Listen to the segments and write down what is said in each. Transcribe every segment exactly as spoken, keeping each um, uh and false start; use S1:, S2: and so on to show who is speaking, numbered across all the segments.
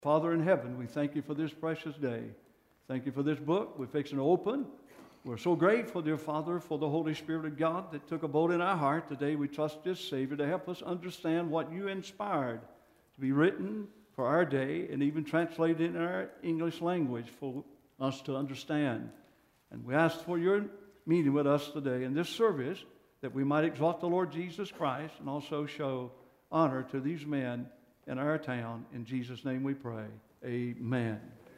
S1: Father in heaven, we thank you for this precious day. Thank you for this book we're fixing to open. We're so grateful, dear Father, for the Holy Spirit of God that took a boat in our heart. Today we trust this Savior to help us understand what you inspired to be written for our day and even translated in our English language for us to understand. And we ask for your meeting with us today in this service that we might exalt the Lord Jesus Christ and also show honor to these men in our town. In Jesus' name we pray. Amen.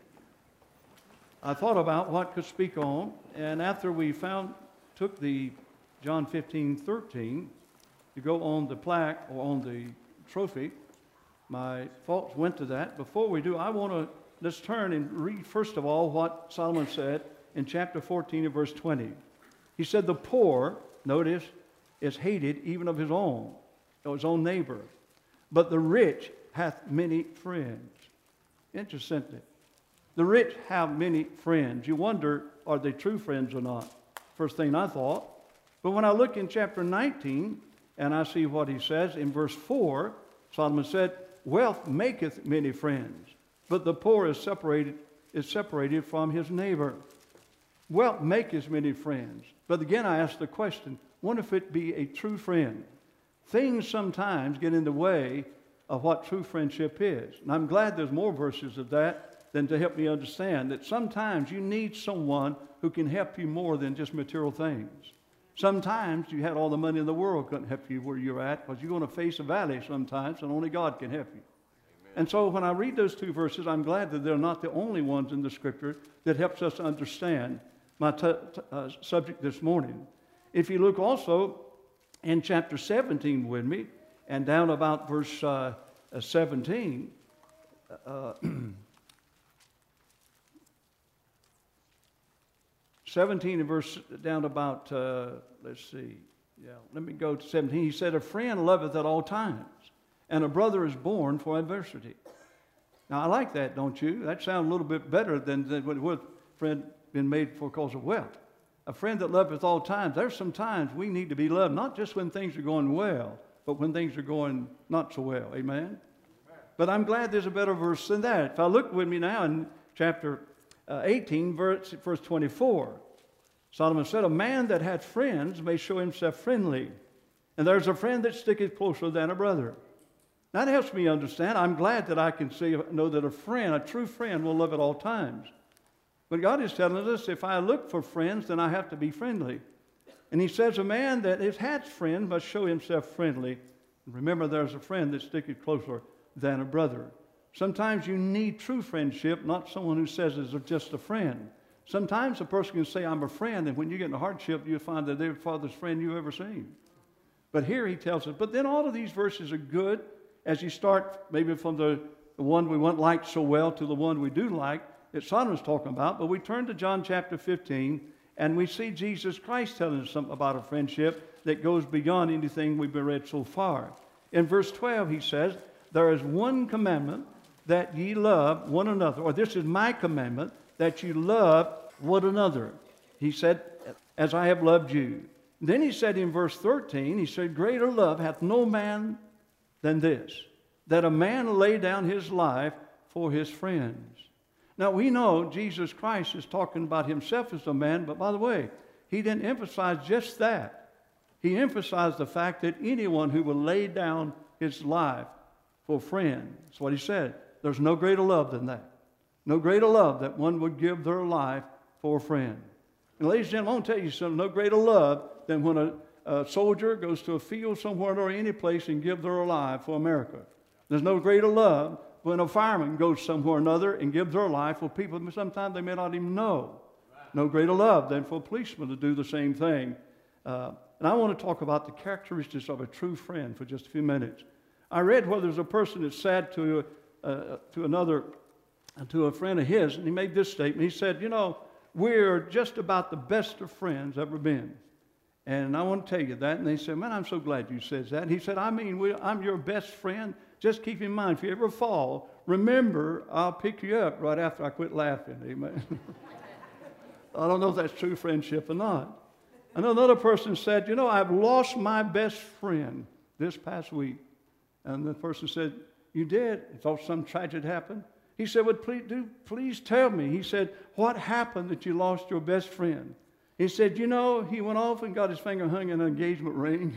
S1: I thought about what could speak on, and after we found, took the John fifteen thirteen to go on the plaque or on the trophy, my thoughts went to that. Before we do, I want to, let's turn and read first of all what Solomon said in chapter fourteen and verse twenty. He said, the poor, notice, is hated even of his own, or his own neighbor. But the rich hath many friends. Interesting, isn't it? The rich have many friends. You wonder, are they true friends or not? First thing I thought. But when I look in chapter nineteen, and I see what he says in verse four, Solomon said, wealth maketh many friends, but the poor is separated, is separated from his neighbor. Wealth maketh many friends. But again, I ask the question, what if it be a true friend? Things sometimes get in the way of what true friendship is. And I'm glad there's more verses of that than to help me understand that sometimes you need someone who can help you more than just material things. Sometimes you had all the money in the world couldn't help you where you're at, because you're going to face a valley sometimes and only God can help you. Amen. And so when I read those two verses, I'm glad that they're not the only ones in the Scripture that helps us understand my t- t- uh, subject this morning. If you look also in chapter seventeen with me, and down about verse uh, uh, seventeen, uh, seventeen and verse down about, uh, let's see, yeah, let me go to seventeen. He said, a friend loveth at all times, and a brother is born for adversity. Now, I like that, don't you? That sounds a little bit better than, than what a friend been made for cause of wealth. A friend that loveth all times. There's some times we need to be loved, not just when things are going well, but when things are going not so well. Amen? Amen. But I'm glad there's a better verse than that. If I look with me now in chapter uh, eighteen, verse, verse twenty-four, Solomon said, a man that hath friends may show himself friendly, and there's a friend that sticketh closer than a brother. That helps me understand. I'm glad that I can see, know that a friend, a true friend, will love at all times. But God is telling us, if I look for friends, then I have to be friendly. And he says, a man that is hath friends must show himself friendly. Remember, there's a friend that sticketh closer than a brother. Sometimes you need true friendship, not someone who says is just a friend. Sometimes a person can say, I'm a friend, and when you get in a hardship, you'll find that they're the farthest friend you've ever seen. But here he tells us, but then all of these verses are good as you start maybe from the, the one we won't like so well to the one we do like that Solomon's talking about. But we turn to John chapter fifteen, and we see Jesus Christ telling us something about a friendship that goes beyond anything we've read so far. In verse twelve, he says, there is one commandment, that ye love one another, or this is my commandment, that you love one another. He said, as I have loved you. Then he said in verse thirteen, he said, greater love hath no man than this, that a man lay down his life for his friends. Now we know Jesus Christ is talking about himself as a man, but by the way, he didn't emphasize just that. He emphasized the fact that anyone who will lay down his life for friends, that's what he said. There's no greater love than that. No greater love that one would give their life for a friend. And ladies and gentlemen, I want to tell you something, no greater love than when a, a soldier goes to a field somewhere or any place and give their life for America. There's no greater love when a fireman goes somewhere or another and gives their life for people sometimes they may not even know. No greater love than for a policeman to do the same thing. Uh, and I want to talk about the characteristics of a true friend for just a few minutes. I read where there's a person that's sad to, uh, to another, to a friend of his, and he made this statement. He said, you know, we're just about the best of friends ever been. And I want to tell you that. And they said, man, I'm so glad you said that. And he said, I mean, we, I'm your best friend. Just keep in mind, if you ever fall, remember, I'll pick you up right after I quit laughing. Amen. I don't know if that's true friendship or not. I know another person said, you know, I've lost my best friend this past week. And the person said, you did? You thought some tragedy happened? He said, well, please, do, please tell me. He said, what happened that you lost your best friend? He said, you know, he went off and got his finger hung in an engagement ring.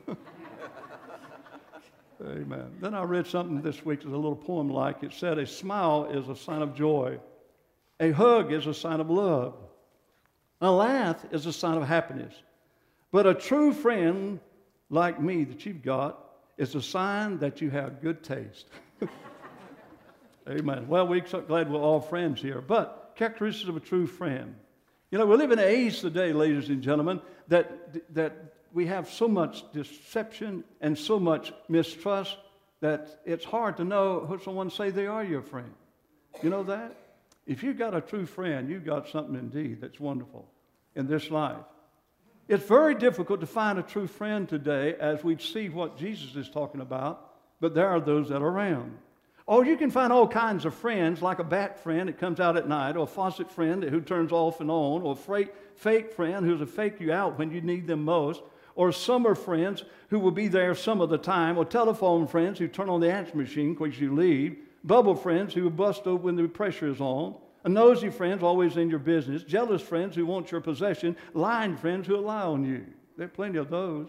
S1: Amen. Then I read something this week, it's a little poem like. It said, a smile is a sign of joy. A hug is a sign of love. A laugh is a sign of happiness. But a true friend like me that you've got is a sign that you have good taste. Amen. Well, we're so glad we're all friends here. But characteristics of a true friend. You know, we live in an age today, ladies and gentlemen, that, that we have so much deception and so much mistrust that it's hard to know who someone say they are your friend. You know that? If you've got a true friend, you've got something indeed that's wonderful in this life. It's very difficult to find a true friend today as we see what Jesus is talking about, but there are those that are around. Or you can find all kinds of friends, like a bat friend that comes out at night, or a faucet friend who turns off and on, or a fake, fake friend who's a fake you out when you need them most, or summer friends who will be there some of the time, or telephone friends who turn on the answer machine because you leave, bubble friends who will bust over when the pressure is on, a nosy friends always in your business, jealous friends who want your possession, lying friends who lie on you. There are plenty of those.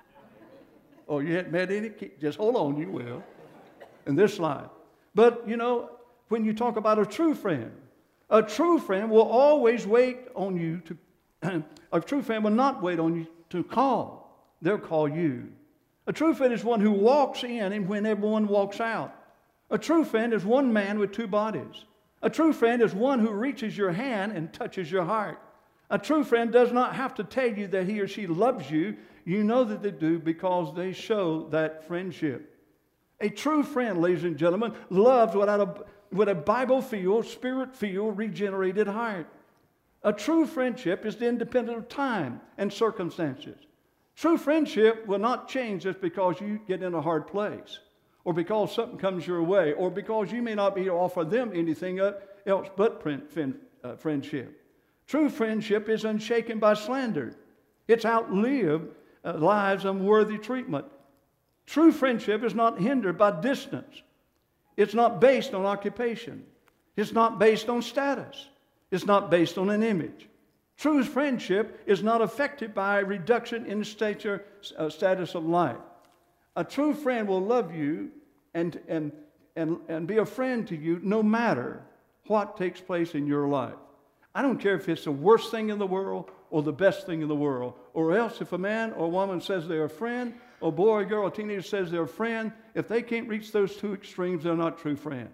S1: Oh, you hadn't met any? Just hold on, you will, in this life. But, you know, when you talk about a true friend, a true friend will always wait on you to, a true friend will not wait on you to call. They'll call you. A true friend is one who walks in and when everyone walks out. A true friend is one man with two bodies. A true friend is one who reaches your hand and touches your heart. A true friend does not have to tell you that he or she loves you. You know that they do because they show that friendship. A true friend, ladies and gentlemen, loves without a, with a Bible-filled, Spirit-filled, regenerated heart. A true friendship is independent of time and circumstances. True friendship will not change just because you get in a hard place, or because something comes your way, or because you may not be able to offer them anything else but friendship. True friendship is unshaken by slander. It's outlived uh, lives unworthy treatment. True friendship is not hindered by distance. It's not based on occupation. It's not based on status. It's not based on an image. True friendship is not affected by a reduction in stature, uh, status of life. A true friend will love you and, and, and, and be a friend to you no matter what takes place in your life. I don't care if it's the worst thing in the world or the best thing in the world, or else if a man or woman says they're a friend, or boy or girl or teenager says they're a friend, if they can't reach those two extremes, they're not true friends.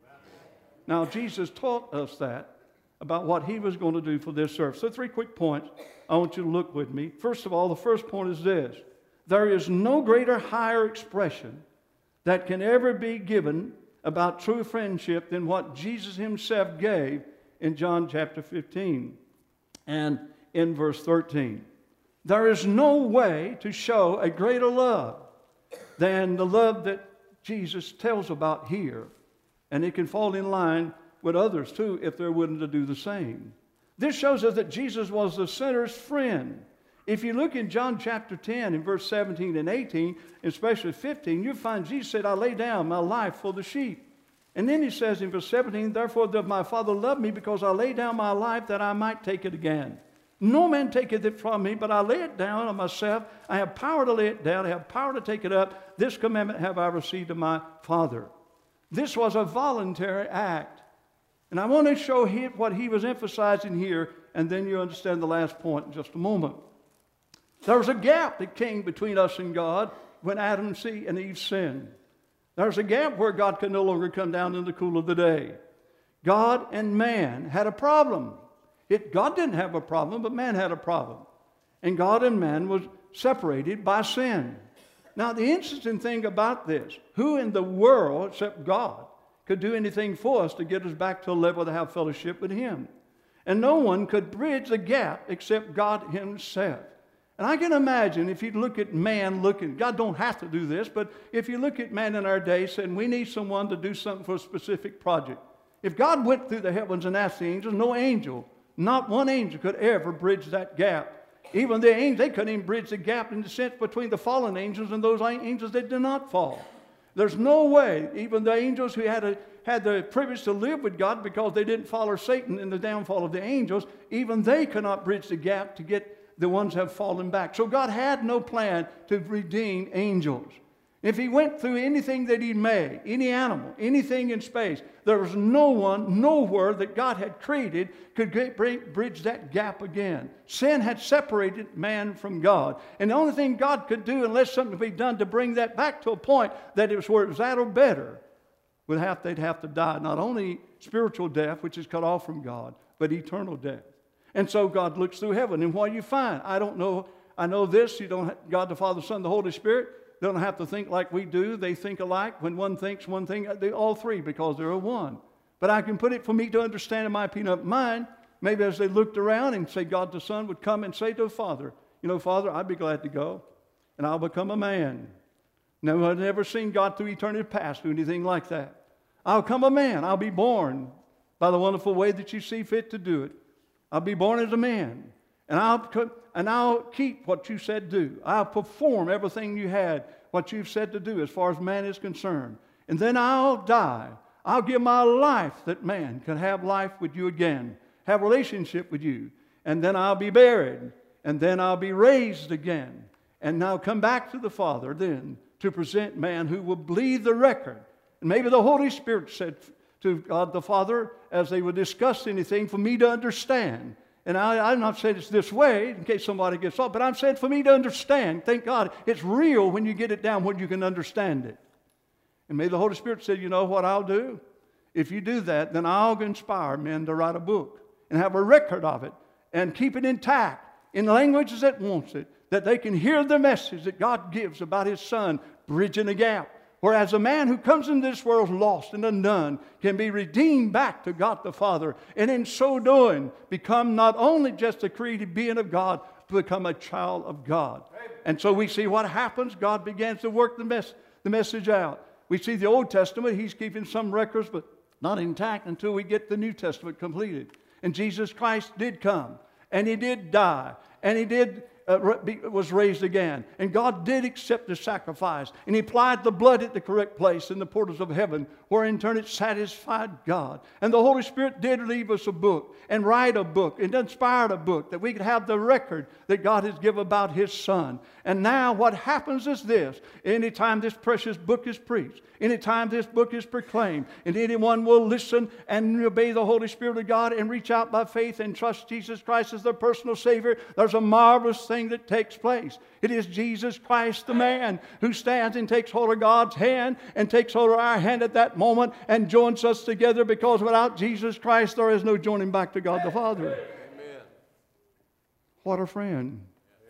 S1: Now, Jesus taught us that about what he was going to do for this earth. So three quick points I want you to look with me. First of all, the first point is this. There is no greater, higher expression that can ever be given about true friendship than what Jesus himself gave in John chapter fifteen and in verse thirteen. There is no way to show a greater love than the love that Jesus tells about here. And it can fall in line with others too if they're willing to do the same. This shows us that Jesus was the sinner's friend. If you look in John chapter ten in verse seventeen and eighteen, especially fifteen, you'll find Jesus said, I lay down my life for the sheep. And then he says in verse seventeen, therefore doth my Father love me because I lay down my life that I might take it again. No man taketh it from me, but I lay it down on myself. I have power to lay it down. I have power to take it up. This commandment have I received of my Father. This was a voluntary act. And I want to show him what he was emphasizing here, and then you understand the last point in just a moment. There was a gap that came between us and God when Adam and Eve sinned. There was a gap where God could no longer come down in the cool of the day. God and man had a problem. It, God didn't have a problem, but man had a problem. And God and man was separated by sin. Now, the interesting thing about this, who in the world, except God, could do anything for us to get us back to a level to have fellowship with him? And no one could bridge the gap except God himself. And I can imagine if you look at man looking, God don't have to do this, but if you look at man in our day saying we need someone to do something for a specific project. If God went through the heavens and asked the angels, no angel, not one angel could ever bridge that gap. Even the angels, they couldn't even bridge the gap in the sense between the fallen angels and those angels that did not fall. There's no way, even the angels who had a, had the privilege to live with God because they didn't follow Satan in the downfall of the angels, even they could not bridge the gap to get the ones who have fallen back. So God had no plan to redeem angels. If he went through anything that he made, any animal, anything in space, there was no one, nowhere that God had created could get, bring, bridge that gap again. Sin had separated man from God. And the only thing God could do, unless something could be done to bring that back to a point that it was where it was at or better, would have, they'd have to die. Not only spiritual death, which is cut off from God, but eternal death. And so God looks through heaven, and what do you find? I don't know. I know this. You don't have, God the Father, Son, the Holy Spirit don't have to think like we do. They think alike. When one thinks one thing, they all three, because they're a one. But I can put it for me to understand in my peanut mind, maybe as they looked around and say God the Son would come and say to the Father, you know, Father, I'd be glad to go, and I'll become a man. No, I've never seen God through eternity past do anything like that. I'll become a man. I'll be born by the wonderful way that you see fit to do it. I'll be born as a man, and I'll, and I'll keep what you said do. I'll perform everything you had, what you've said to do as far as man is concerned. And then I'll die. I'll give my life that man can have life with you again, have a relationship with you. And then I'll be buried, and then I'll be raised again. And I'll come back to the Father then to present man who will believe the record. And maybe the Holy Spirit said to God the Father, as they would discuss anything, for me to understand. And I, I'm not saying it's this way, in case somebody gets off, but I'm saying for me to understand. Thank God, it's real when you get it down when you can understand it. And may the Holy Spirit say, you know what I'll do? If you do that, then I'll inspire men to write a book and have a record of it and keep it intact in the languages that wants it, that they can hear the message that God gives about His Son bridging the gap. Whereas a man who comes into this world lost and undone can be redeemed back to God the Father, and in so doing become not only just a created being of God, but become a child of God. And so we see what happens. God begins to work the, mess, the message out. We see the Old Testament, He's keeping some records, but not intact until we get the New Testament completed. And Jesus Christ did come, and He did die, and He did Uh, was raised again. And God did accept the sacrifice. And He applied the blood at the correct place in the portals of heaven, where in turn it satisfied God. And the Holy Spirit did leave us a book and write a book and inspired a book that we could have the record that God has given about His Son. And now what happens is this. Anytime this precious book is preached, anytime this book is proclaimed, and anyone will listen and obey the Holy Spirit of God and reach out by faith and trust Jesus Christ as their personal Savior, there's a marvelous thing that takes place. It is Jesus Christ, the man, who stands and takes hold of God's hand and takes hold of our hand at that moment and joins us together, because without Jesus Christ there is no joining back to God the Father. Amen. What a friend.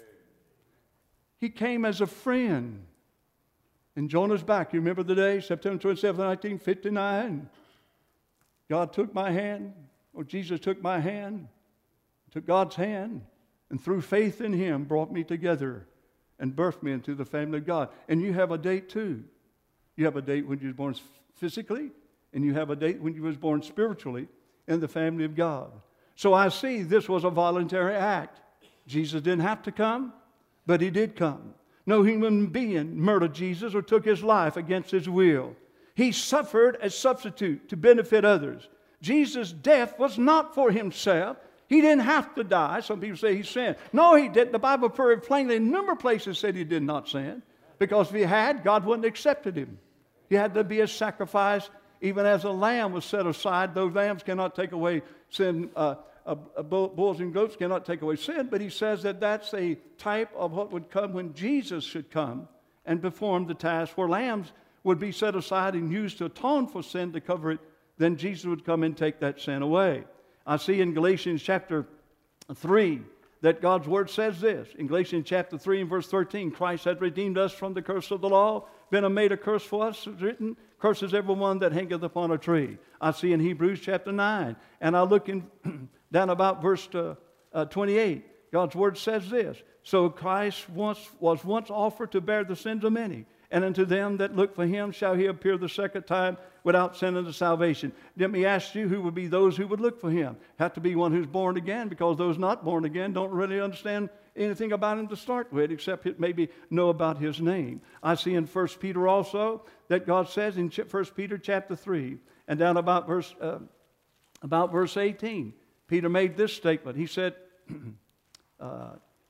S1: He came as a friend. And Jonah's back. You remember the day, September twenty-seventh, nineteen fifty-nine? God took my hand, or Jesus took my hand, took God's hand, and through faith in Him brought me together and birthed me into the family of God. And you have a date too. You have a date when you were born physically, and you have a date when you was born spiritually in the family of God. So I see this was a voluntary act. Jesus didn't have to come, but He did come. No human being murdered Jesus or took His life against His will. He suffered as substitute to benefit others. Jesus' death was not for Himself. He didn't have to die. Some people say He sinned. No, He didn't. The Bible very plainly in a number of places said He did not sin. Because if He had, God wouldn't have accepted Him. He had to be a sacrifice. Even as a lamb was set aside, those lambs cannot take away sin. Uh, Uh, uh, bulls and goats cannot take away sin, but he says that that's a type of what would come when Jesus should come and perform the task, where lambs would be set aside and used to atone for sin, to cover it. Then Jesus would come and take that sin away. I see in Galatians chapter three that God's Word says this. In Galatians chapter three and verse thirteen, Christ hath redeemed us from the curse of the law, been made a curse for us, it's written, curses everyone that hangeth upon a tree. I see in Hebrews chapter nine, and I look in down about verse uh, uh, twenty-eight, God's Word says this. So Christ once, was once offered to bear the sins of many, and unto them that look for Him shall He appear the second time without sin unto salvation. Let me ask you, who would be those who would look for Him? Have to be one who's born again, because those not born again don't really understand anything about Him to start with, except it maybe know about His name. I see in First Peter also that God says in First Peter chapter three And down about verse, uh, about verse eighteen, Peter made this statement. He said, uh,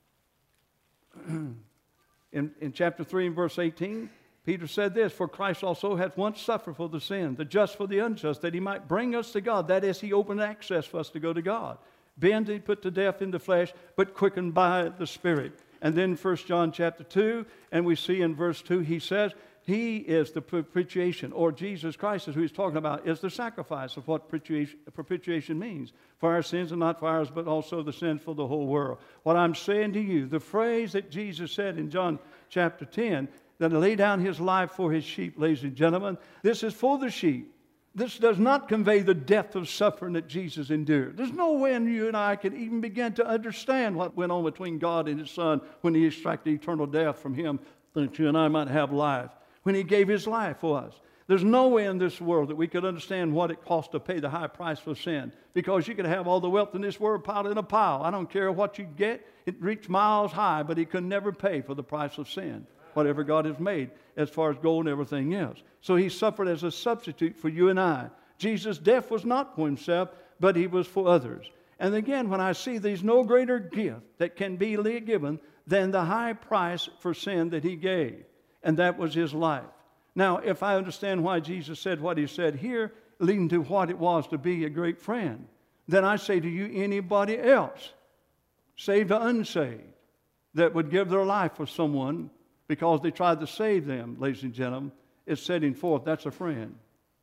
S1: in, in chapter three and verse eighteen, Peter said this, for Christ also hath once suffered for the sin, the just for the unjust, that he might bring us to God. That is, he opened access for us to go to God. Being to put to death in the flesh, but quickened by the Spirit. And then First John chapter two, and we see in verse two, he says, he is the propitiation, or Jesus Christ is who he's talking about, is the sacrifice of what propitiation, propitiation means. For our sins, and not for ours, but also the sins for the whole world. What I'm saying to you, the phrase that Jesus said in John chapter ten, that he lay down his life for his sheep, ladies and gentlemen, this is for the sheep. This does not convey the depth of suffering that Jesus endured. There's no way you and I can even begin to understand what went on between God and his Son when he extracted eternal death from him, that you and I might have life. When he gave his life for us. There's no way in this world that we could understand what it costs to pay the high price for sin. Because you could have all the wealth in this world piled in a pile. I don't care what you get. It reached miles high, but he could never pay for the price of sin. Whatever God has made as far as gold and everything else. So he suffered as a substitute for you and I. Jesus' death was not for himself, but he was for others. And again, when I see there's no greater gift that can be given than the high price for sin that he gave. And that was his life. Now, if I understand why Jesus said what he said here, leading to what it was to be a great friend, then I say to you, anybody else, saved or unsaved, that would give their life for someone because they tried to save them, ladies and gentlemen, is setting forth, that's a friend.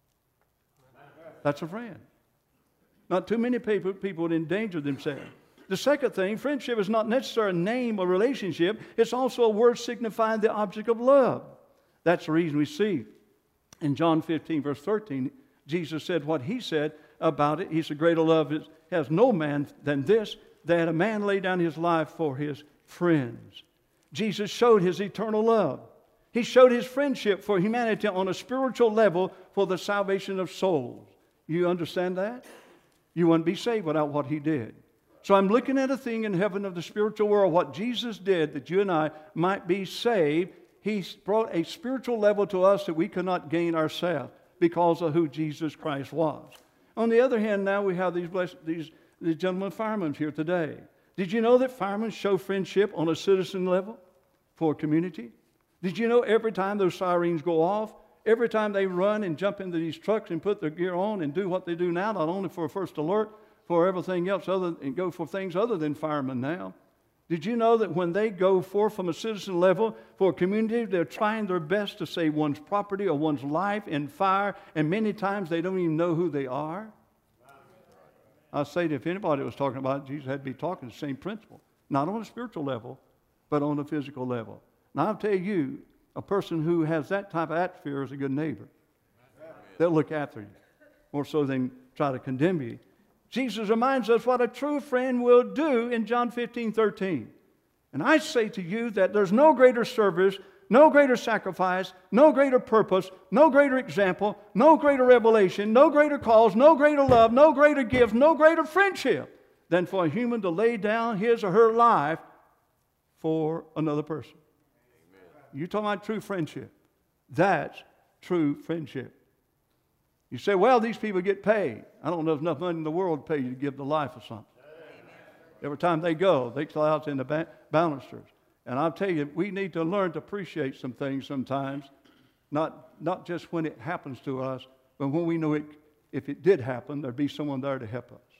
S1: That's a friend. Not too many people, people would endanger themselves. The second thing, friendship is not necessarily a name or relationship. It's also a word signifying the object of love. That's the reason we see in John fifteen, verse thirteen, Jesus said what he said about it. He said, greater love is, has no man than this, that a man lay down his life for his friends. Jesus showed his eternal love. He showed his friendship for humanity on a spiritual level for the salvation of souls. You understand that? You wouldn't be saved without what he did. So I'm looking at a thing in heaven of the spiritual world, what Jesus did that you and I might be saved. He brought a spiritual level to us that we could not gain ourselves because of who Jesus Christ was. On the other hand, now we have these, blessed, these, these gentlemen firemen here today. Did you know that firemen show friendship on a citizen level for a community? Did you know every time those sirens go off, every time they run and jump into these trucks and put their gear on and do what they do now, not only for a first alert, for everything else other and go for things other than firemen now. Did you know that when they go forth from a citizen level for a community, they're trying their best to save one's property or one's life in fire, and many times they don't even know who they are? I say that if anybody was talking about it, Jesus had to be talking the same principle. Not on a spiritual level, but on a physical level. Now I'll tell you, a person who has that type of atmosphere is a good neighbor. They'll look after you, more so than try to condemn you. Jesus reminds us what a true friend will do in John fifteen, thirteen. And I say to you that there's no greater service, no greater sacrifice, no greater purpose, no greater example, no greater revelation, no greater cause, no greater love, no greater gift, no greater friendship than for a human to lay down his or her life for another person. You're talking about true friendship. That's true friendship. You say, well, these people get paid. I don't know if enough money in the world to pay you to give the life of something. Every time they go, they call out in the ba- balusters. And I'll tell you, we need to learn to appreciate some things sometimes, not, not just when it happens to us, but when we know it, if it did happen, there'd be someone there to help us.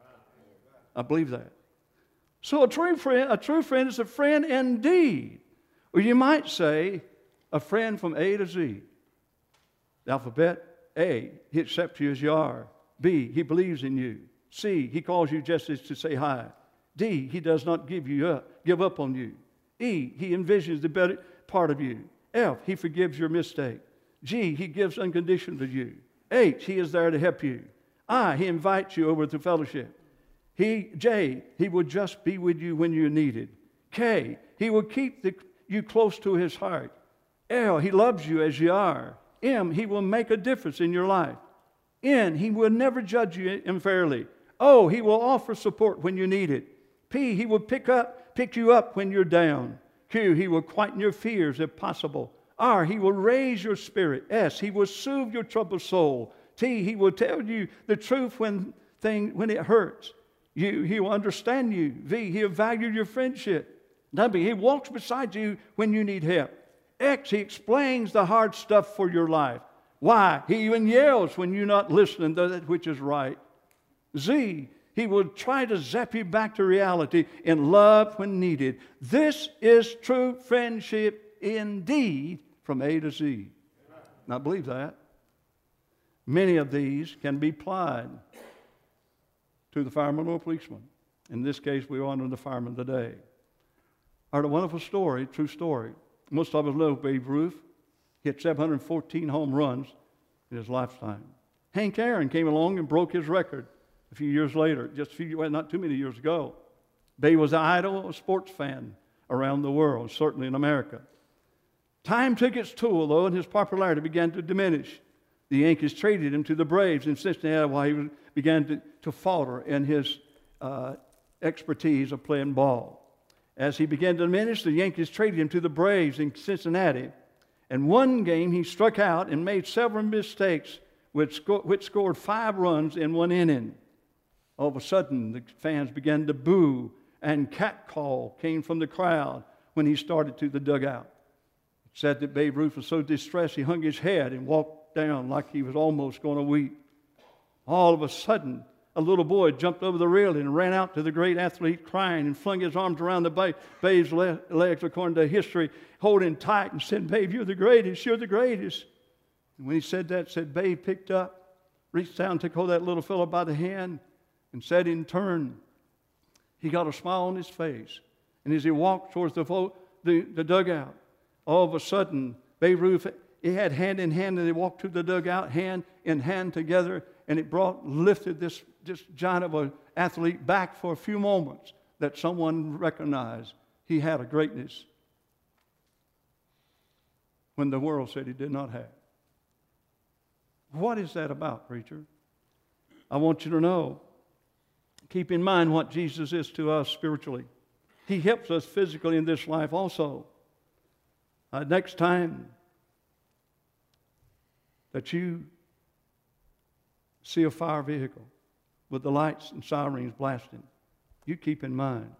S1: I believe that. So a true friend, a true friend is a friend indeed. Or you might say, a friend from A to Z. The alphabet, A, he accepts you as you are. B, he believes in you. C, he calls you just as to say hi. D, he does not give you up, give up on you. E, he envisions the better part of you. F, he forgives your mistake. G, he gives unconditional to you. H, he is there to help you. I, he invites you over to fellowship. He, J, he will just be with you when you're needed. K, he will keep the, you close to his heart. L, he loves you as you are. M, he will make a difference in your life. N, he will never judge you unfairly. O, he will offer support when you need it. P, he will pick up, pick you up when you're down. Q, he will quieten your fears if possible. R, he will raise your spirit. S, he will soothe your troubled soul. T, he will tell you the truth when, thing, when it hurts. U, he will understand you. V, he'll value your friendship. W, he walks beside you when you need help. X, he explains the hard stuff for your life. Y, he even yells when you're not listening to that which is right. Z, he will try to zap you back to reality in love when needed. This is true friendship indeed from A to Z. And I believe that. Many of these can be applied to the fireman or policeman. In this case, we honor the fireman today. I heard a wonderful story, true story. Most of us know Babe Ruth. He hit seven hundred fourteen home runs in his lifetime. Hank Aaron came along and broke his record a few years later, just a few, well, not too many years ago. Babe was an idol, a sports fan around the world, certainly in America. Time took its toll, though, and his popularity began to diminish. The Yankees traded him to the Braves in Cincinnati while he began to, to falter in his uh, expertise of playing ball. As he began to diminish, the Yankees traded him to the Braves in Cincinnati. And one game he struck out and made several mistakes, which, sco- which scored five runs in one inning. All of a sudden, the fans began to boo, and catcall came from the crowd when he started to the dugout. It said that Babe Ruth was so distressed he hung his head and walked down like he was almost going to weep. All of a sudden, a little boy jumped over the railing and ran out to the great athlete crying and flung his arms around the ba- Babe's le- legs according to history, holding tight and said, "Babe, you're the greatest, you're the greatest." And when he said that, said Babe picked up, reached down, took hold of that little fellow by the hand, and said in turn, he got a smile on his face. And as he walked towards the, fo- the, the dugout, all of a sudden, Babe Ruth, he had hand in hand, and they walked to the dugout, hand in hand together, and it brought, lifted this, this giant of an athlete back for a few moments that someone recognized he had a greatness when the world said he did not have. What is that about, preacher? I want you to know, keep in mind what Jesus is to us spiritually. He helps us physically in this life also. Uh, next time that you see a fire vehicle with the lights and sirens blasting, you keep in mind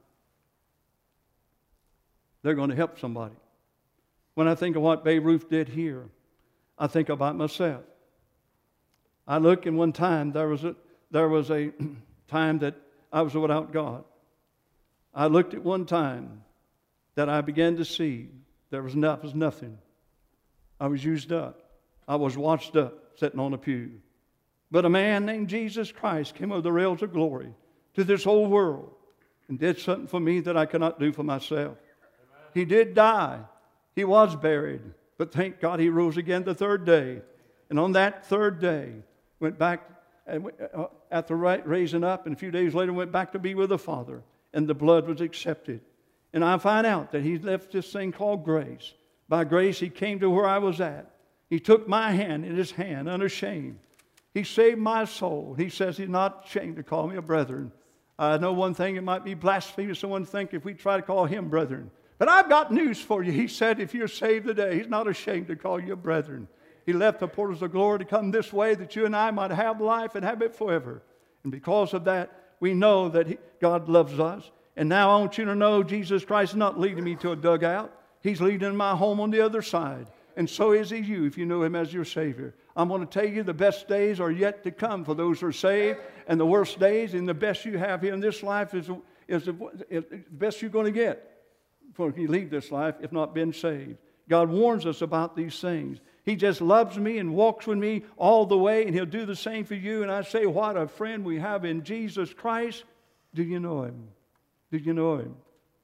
S1: they're going to help somebody. When I think of what Babe Ruth did here, I think about myself. I look, and one time there was a there was a time that I was without God. I looked at one time that I began to see there was, no, was nothing. I was used up. I was washed up, sitting on a pew. But a man named Jesus Christ came over the rails of glory to this whole world and did something for me that I cannot do for myself. Amen. He did die. He was buried. But thank God he rose again the third day. And on that third day, went back after raising up, and a few days later went back to be with the Father. And the blood was accepted. And I find out that he left this thing called grace. By grace, he came to where I was at. He took my hand in his hand, unashamed. He saved my soul. He says he's not ashamed to call me a brethren. I know one thing, it might be blasphemous. Someone think if we try to call him brethren. But I've got news for you. He said if you're saved today, he's not ashamed to call you a brethren. He left the portals of glory to come this way that you and I might have life and have it forever. And because of that, we know that he, God loves us. And now I want you to know Jesus Christ is not leading me to a dugout. He's leading my home on the other side. And so is he you if you know him as your Savior. I'm going to tell you the best days are yet to come for those who are saved. And the worst days and the best you have here in this life is, is, the, is the best you're going to get before you leave this life if not been saved. God warns us about these things. He just loves me and walks with me all the way, and he'll do the same for you. And I say, what a friend we have in Jesus Christ. Do you know him? Do you know him?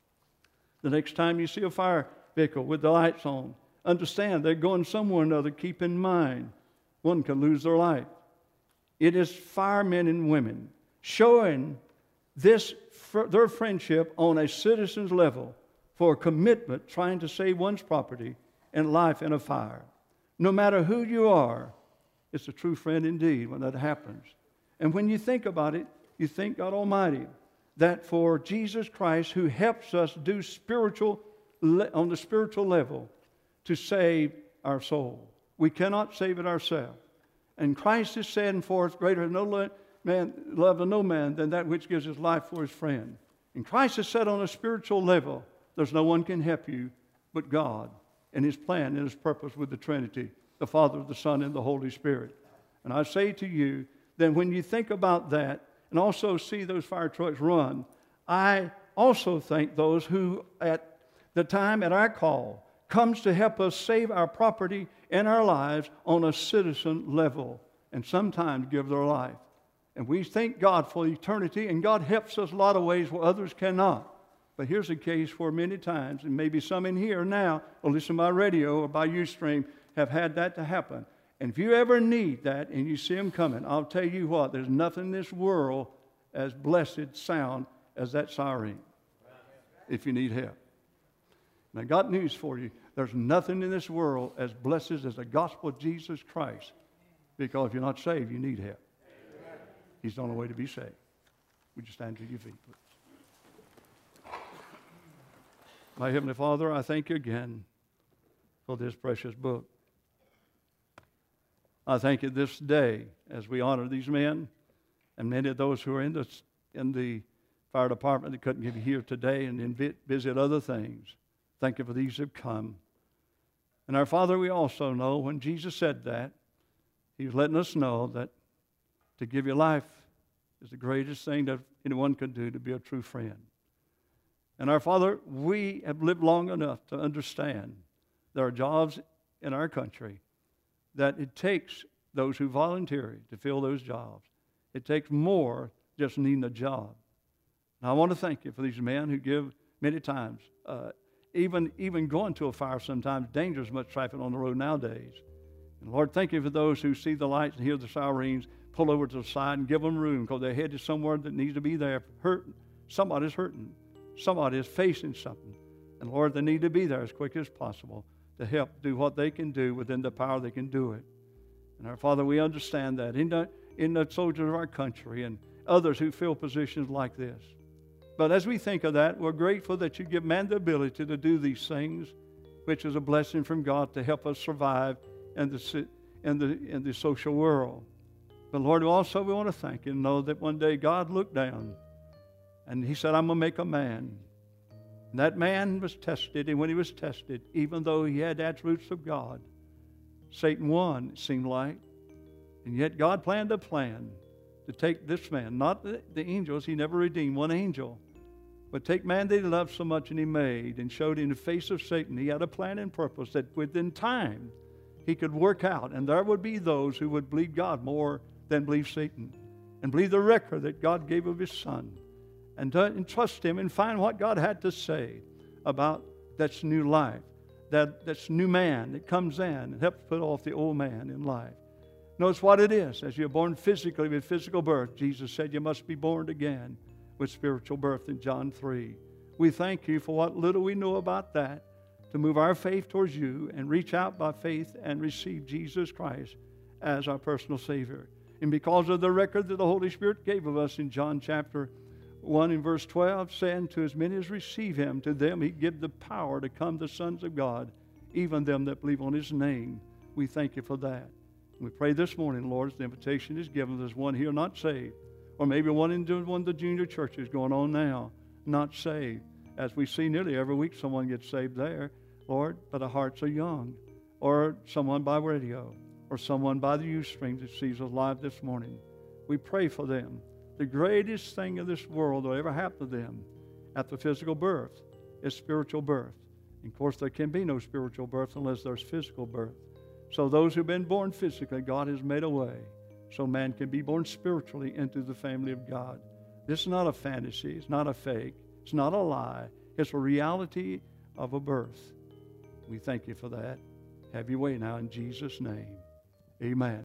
S1: The next time you see a fire vehicle with the lights on, understand they're going somewhere or another. Keep in mind, one can lose their life. It is firemen and women showing this their friendship on a citizen's level for a commitment trying to save one's property and life in a fire. No matter who you are, it's a true friend indeed when that happens. And when you think about it, you think God Almighty, that for Jesus Christ, who helps us do spiritual, on the spiritual level, to save our soul. We cannot save it ourselves. And Christ is setting forth greater no le- man, love of no man than that which gives his life for his friend. And Christ is set on a spiritual level. There's no one can help you but God and his plan and his purpose with the Trinity, the Father, the Son, and the Holy Spirit. And I say to you, then when you think about that and also see those fire trucks run, I also thank those who at the time at our call comes to help us save our property and our lives on a citizen level and sometimes give their life. And we thank God for eternity, and God helps us a lot of ways where others cannot. But here's a case where many times, and maybe some in here now, or listen by radio or by Ustream, have had that to happen. And if you ever need that and you see them coming, I'll tell you what, there's nothing in this world as blessed sound as that siren if you need help. And I got news for you. There's nothing in this world as blessed as the gospel of Jesus Christ, because if you're not saved, you need help. He's the only way to be saved. Would you stand to your feet, please? My Heavenly Father, I thank you again for this precious book. I thank you this day as we honor these men and many of those who are in the, in the fire department that couldn't be here today and then visit other things. Thank you for these who have come. And our Father, we also know when Jesus said that, he was letting us know that to give your life is the greatest thing that anyone could do to be a true friend. And our Father, we have lived long enough to understand there are jobs in our country that it takes those who volunteer to fill those jobs. It takes more just needing a job. And I want to thank you for these men who give many times, uh, even, even going to a fire sometimes, dangerous much traffic on the road nowadays. And Lord, thank you for those who see the lights and hear the sirens, pull over to the side and give them room because they're headed somewhere that needs to be there. Hurt, somebody's hurting. Somebody is facing something. And Lord, they need to be there as quick as possible to help do what they can do within the power they can do it. And our Father, we understand that in the, in the soldiers of our country and others who fill positions like this. But as we think of that, we're grateful that you give man the ability to do these things, which is a blessing from God to help us survive in the, in the, in the social world. But Lord, also we want to thank you and know that one day God looked down and he said, I'm going to make a man. And that man was tested, and when he was tested, even though he had attributes of God, Satan won, it seemed like. And yet God planned a plan to take this man, not the, the angels, he never redeemed one angel, but take man that he loved so much and he made and showed in the face of Satan. He had a plan and purpose that within time he could work out, and there would be those who would believe God more than believe Satan and believe the record that God gave of his Son. And, to, and trust him and find what God had to say about that's new life, that, that's new man that comes in and helps put off the old man in life. Notice what it is. As you're born physically with physical birth, Jesus said you must be born again with spiritual birth in John three. We thank you for what little we know about that to move our faith towards you and reach out by faith and receive Jesus Christ as our personal Savior. And because of the record that the Holy Spirit gave of us in John chapter one in verse twelve, saying, to as many as receive him, to them he give the power to come the sons of God, even them that believe on his name. We thank you for that. We pray this morning, Lord, as the invitation is given, there's one here not saved, or maybe one in one of the junior churches going on now, not saved. As we see nearly every week, someone gets saved there, Lord, but the hearts are young, or someone by radio, or someone by the Ustream that sees us live this morning. We pray for them. The greatest thing in this world that will ever happen to them at the physical birth is spiritual birth. And of course, there can be no spiritual birth unless there's physical birth. So those who've been born physically, God has made a way so man can be born spiritually into the family of God. This is not a fantasy. It's not a fake. It's not a lie. It's a reality of a birth. We thank you for that. Have your way now in Jesus' name. Amen.